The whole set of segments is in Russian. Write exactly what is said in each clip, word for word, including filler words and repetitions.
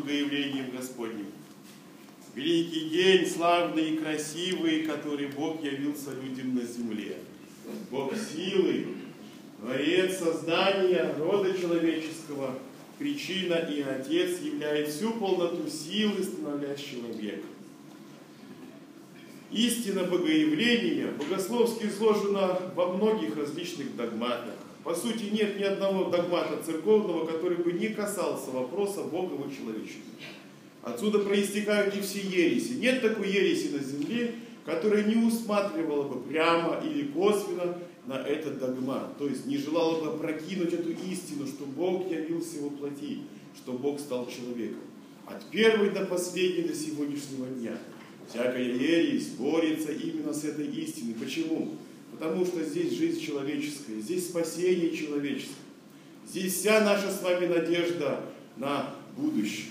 Богоявлением Господним. Великий день, славный и красивый, который Бог явился людям на земле. Бог силы, Творец создания рода человеческого, причина и Отец являет всю полноту силы, становящего века. Истина Богоявления богословски изложена во многих различных догматах. По сути, нет ни одного догмата церковного, который бы не касался вопроса Богового человечества. Отсюда проистекают и все ереси. Нет такой ереси на земле, которая не усматривала бы прямо или косвенно на этот догмат. То есть не желала бы опрокинуть эту истину, что Бог явился во плоти, что Бог стал человеком. От первой до последней до сегодняшнего дня всякая ересь борется именно с этой истиной. Почему? Потому что здесь жизнь человеческая, здесь спасение человеческое. Здесь вся наша с вами надежда на будущее.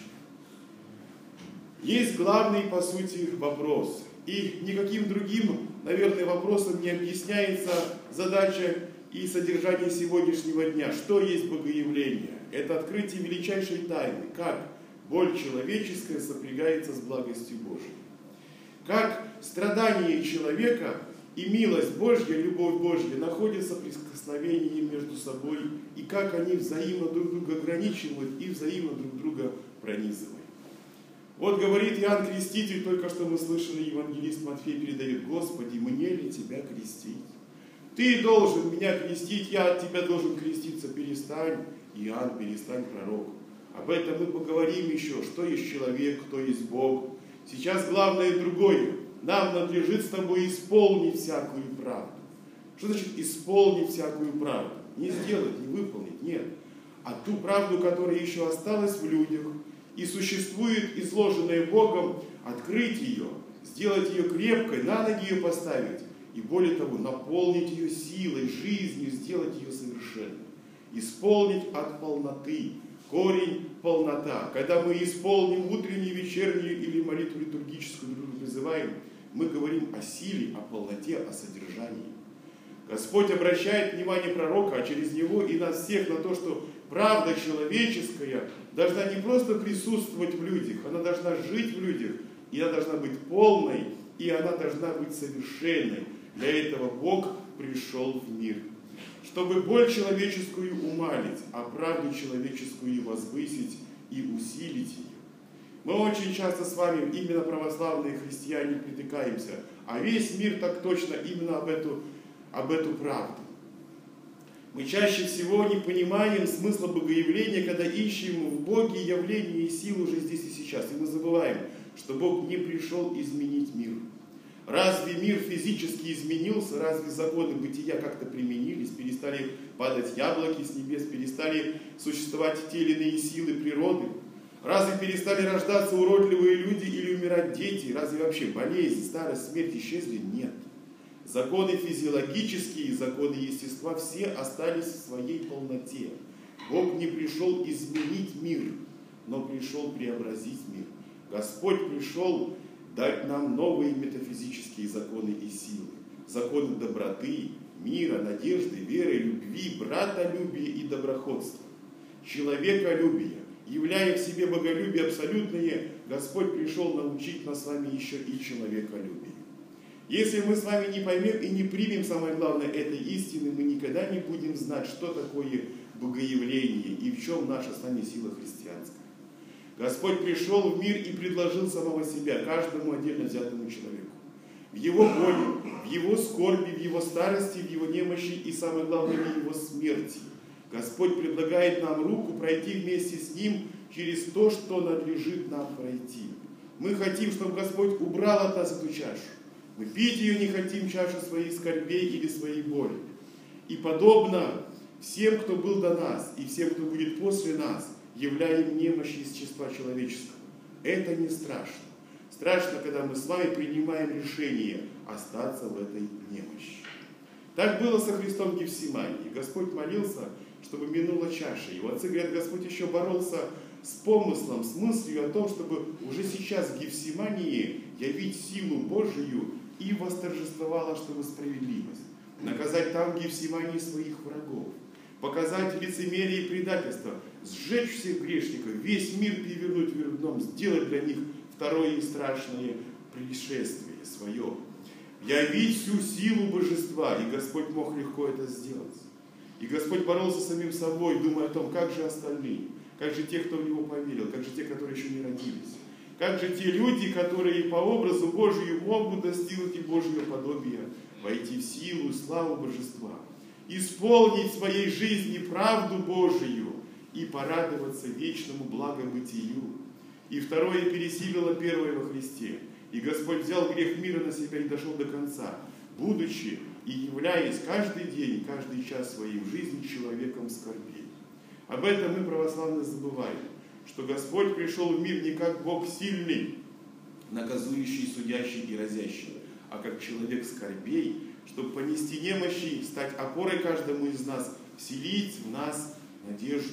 Есть главный, по сути, вопрос. И никаким другим, наверное, вопросом не объясняется задача и содержание сегодняшнего дня. Что есть Богоявление? Это открытие величайшей тайны. Как боль человеческая сопрягается с благостью Божией. Как страдание человека и милость Божья, любовь Божья находятся в прикосновении между собой, и как они взаимно друг друга ограничивают и взаимно друг друга пронизывают. Вот говорит Иоанн Креститель, только что мы слышали, евангелист Матфей передает: Господи, мне ли Тебя крестить? Ты должен меня крестить, я от Тебя должен креститься, перестань, Иоанн, перестань, пророк. Об этом мы поговорим еще, что есть человек, кто есть Бог. Сейчас главное другое. Нам надлежит с тобой исполнить всякую правду. Что значит исполнить всякую правду? Не сделать, не выполнить, нет. А ту правду, которая еще осталась в людях и существует, изложенная Богом, открыть ее, сделать ее крепкой, на ноги ее поставить. И более того, наполнить ее силой, жизнью, сделать ее совершенной. Исполнить от полноты. Корень – полнота. Когда мы исполним утреннюю, вечернюю или молитву литургическую, друг друга призываем, мы говорим о силе, о полноте, о содержании. Господь обращает внимание пророка, а через него и нас всех на то, что правда человеческая должна не просто присутствовать в людях, она должна жить в людях, и она должна быть полной, и она должна быть совершенной. Для этого Бог пришел в мир. Чтобы боль человеческую умалить, а правду человеческую возвысить и усилить ее. Мы очень часто с вами, именно православные христиане, притыкаемся, а весь мир так точно именно об эту, об эту правду. Мы чаще всего не понимаем смысла Богоявления, когда ищем в Боге явление и силу уже здесь и сейчас. И мы забываем, что Бог не пришел изменить мир. Разве мир физически изменился? Разве законы бытия как-то применились? Перестали падать яблоки с небес? Перестали существовать те или иные силы природы? Разве перестали рождаться уродливые люди или умирать дети? Разве вообще болезнь, старость, смерть исчезли? Нет. Законы физиологические, законы естества все остались в своей полноте. Бог не пришел изменить мир, но пришел преобразить мир. Господь пришел дать нам новые метафизические законы и силы. Законы доброты, мира, надежды, веры, любви, братолюбия и доброходства. Человеколюбия. Являя в себе боголюбие абсолютное, Господь пришел научить нас с вами еще и человеколюбию. Если мы с вами не поймем и не примем, самое главное, этой истины, мы никогда не будем знать, что такое богоявление и в чем наша с вами сила христианская. Господь пришел в мир и предложил самого себя каждому отдельно взятому человеку. В его боли, в его скорби, в его старости, в его немощи и, самое главное, в его смерти. Господь предлагает нам руку пройти вместе с Ним через то, что надлежит нам пройти. Мы хотим, чтобы Господь убрал от нас эту чашу. Мы пить ее не хотим, чашу своих скорбей или своей боли. И подобно всем, кто был до нас, и всем, кто будет после нас, являем немощи из числа человеческого. Это не страшно. Страшно, когда мы с вами принимаем решение остаться в этой немощи. Так было со Христом в Гефсимании. Господь молился, чтобы минула чаша. Его отцы говорят, Господь еще боролся с помыслом, с мыслью о том, чтобы уже сейчас в Гефсимании явить силу Божию и восторжествовала, чтобы справедливость. Наказать там в Гефсимании своих врагов. Показать лицемерие и предательство. сжечь всех грешников, весь мир перевернуть вверх дном, сделать для них второе и страшное пришествие свое. Явить всю силу божества, и Господь мог легко это сделать. И Господь боролся с самим собой, думая о том, как же остальные, как же те, кто в Него поверил, как же те, которые еще не родились, как же те люди, которые по образу Божию могут достигнуть и Божьего подобия, войти в силу и славу божества, исполнить в своей жизни правду Божию и порадоваться вечному благобытию. И второе пересилило первое во Христе. И Господь взял грех мира на себя и дошел до конца, будучи и являясь каждый день, каждый час своей жизни человеком скорбей. Об этом мы, православные, забываем, что Господь пришел в мир не как Бог сильный, наказующий, судящий и разящий, а как человек скорбей, чтобы понести немощи, стать опорой каждому из нас, вселить в нас надежду.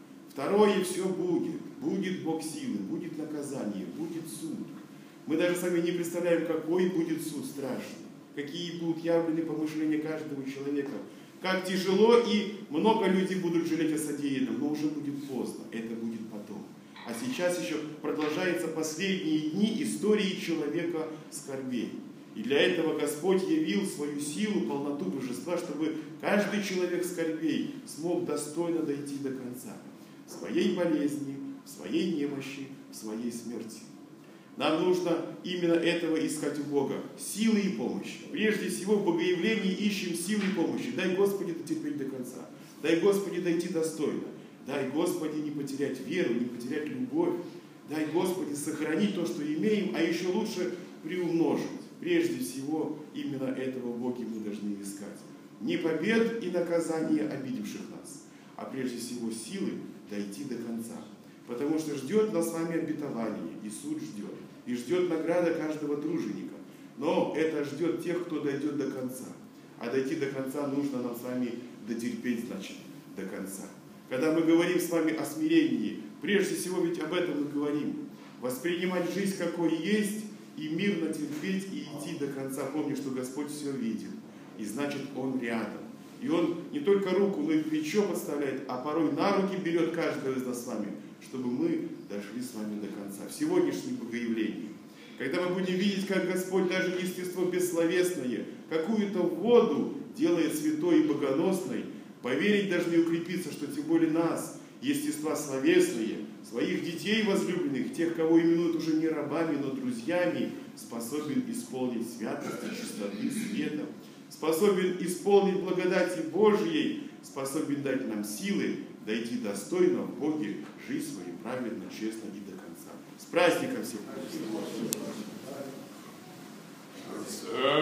Второе все будет. Будет Бог силы, будет наказание, будет суд. Мы даже сами не представляем, какой будет суд страшный, какие будут явлены помышления каждого человека, как тяжело и много людей будут жалеть о содеянном, но уже будет поздно, это будет потом. А сейчас еще продолжаются последние дни истории человека скорбей. И для этого Господь явил свою силу, полноту божества, чтобы каждый человек скорбей смог достойно дойти до конца в своей болезни, в своей немощи, в своей смерти. Нам нужно именно этого искать у Бога. Силы и помощи. Прежде всего в богоявлении ищем силы и помощи. Дай Господи дотерпеть до конца. Дай Господи дойти достойно. Дай Господи не потерять веру, не потерять любовь. Дай Господи сохранить то, что имеем, а еще лучше приумножить. Прежде всего именно этого в Боге мы должны искать. Не побед и наказания обидевших нас, а прежде всего силы дойти до конца. Потому что ждет нас с вами обетование, и суд ждет. И ждет награда каждого труженика. Но это ждет тех, кто дойдет до конца. А дойти до конца нужно нам с вами дотерпеть, значит, до конца. Когда мы говорим с вами о смирении, прежде всего ведь об этом мы говорим. Воспринимать жизнь какой есть, и мирно терпеть, и идти до конца. Помни, что Господь все видит. И значит, Он рядом. И Он не только руку, но и плечо подставляет, а порой на руки берет каждого из нас с вами, чтобы мы дошли с вами до конца. В сегодняшнем богоявлении, когда мы будем видеть, как Господь даже естество бессловесное, какую-то воду делает святой и богоносной, поверить должны и укрепиться, что тем более нас, естества словесные, своих детей возлюбленных, тех, кого именуют уже не рабами, но друзьями, способен исполнить святости, чистоты, света, способен исполнить благодати Божьей, способен дать нам силы дойти достойно в Боге, жизнь свою праведно, честно и до конца. С праздником всех!